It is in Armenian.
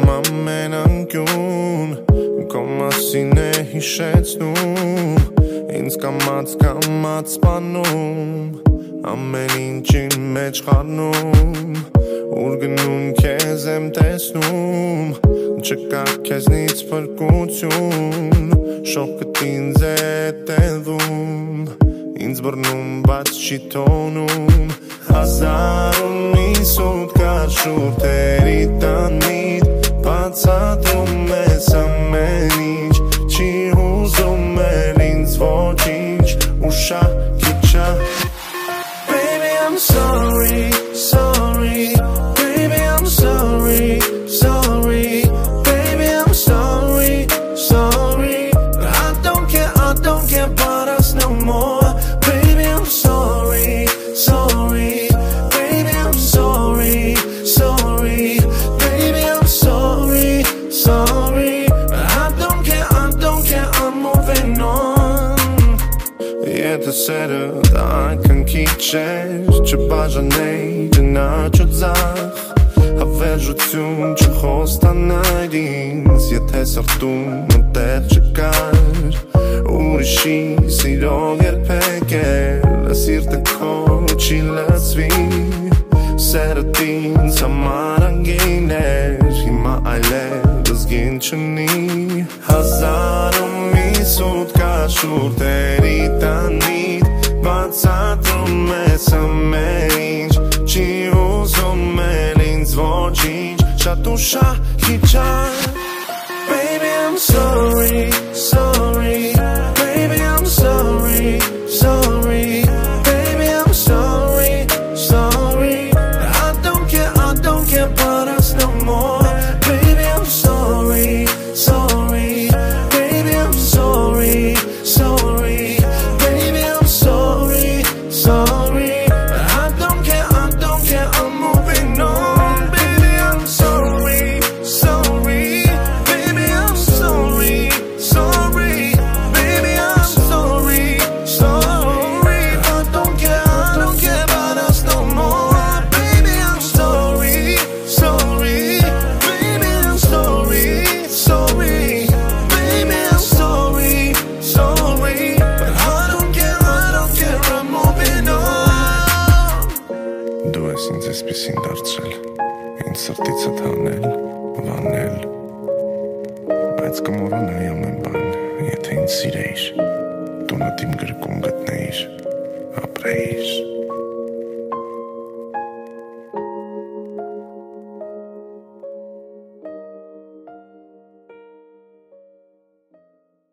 ամեն անկյուն Քո մասին է հիշեցնում Ինձ կամաց սպանում Ամեն ինչին մեջ խառնում Ուր գնում քեզ եմ տեսնում Չկա քեզնից փրկություն Շոկդ ինձ է տևում Ինձ բռնում բայց չի թոնում Հազարում իսուտ կար շուրթերի տանիտ Բացատրում ես ամեն ինչ Չի հուզում էլ ինձ ոչինչ Ու շահ Baby I'm sorry, sorry Baby I'm sorry, sorry Baby I'm sorry, sorry I don't care about us no more Baby I'm sorry, sorry Baby I'm sorry, sorry Baby I'm sorry, sorry I don't care, I'm moving on Եթե սերը այնքան քիչ էր Չբաժանեի գնաց ու ձախ Հավերժություն չխոստանայր ինձ Եթե սրտում մտեղ չկար Ուրիշի սիրով երբեք էլ Սիրտը քո չի լացվի Սերդ ինձ համար անգին էր Հիմա այլևս գին չունի Հազարում իսուտ կա շուրթերի տանիտ Բացատրում ես ամեն ինչ Չի ուզում էլ ինձ ոչինչ Շատ ու շահիճար Baby I'm sorry, sorry Baby I'm sorry, sorry Baby I'm sorry, sorry I don't care about us no more Baby I'm sorry, sorry Baby I'm sorry, sorry Baby I'm sorry, sorry I don't care, I'm moving on Baby I'm sorry, sorry Baby I'm sorry, sorry Baby I'm sorry, sorry I don't care about us no more Baby I'm sorry, sorry Baby I'm sorry, sorry Baby I'm sorry, sorry But I don't care, I'm moving on Դու ես ինձ էսպիսին դարձրել Ինձ սրտիցդ հանել, վանել Բայց կմոռանայի ամեն բան Եթե ինձ սիրեիր Տունդ իմ գրկում գտնեիր Ապրեիր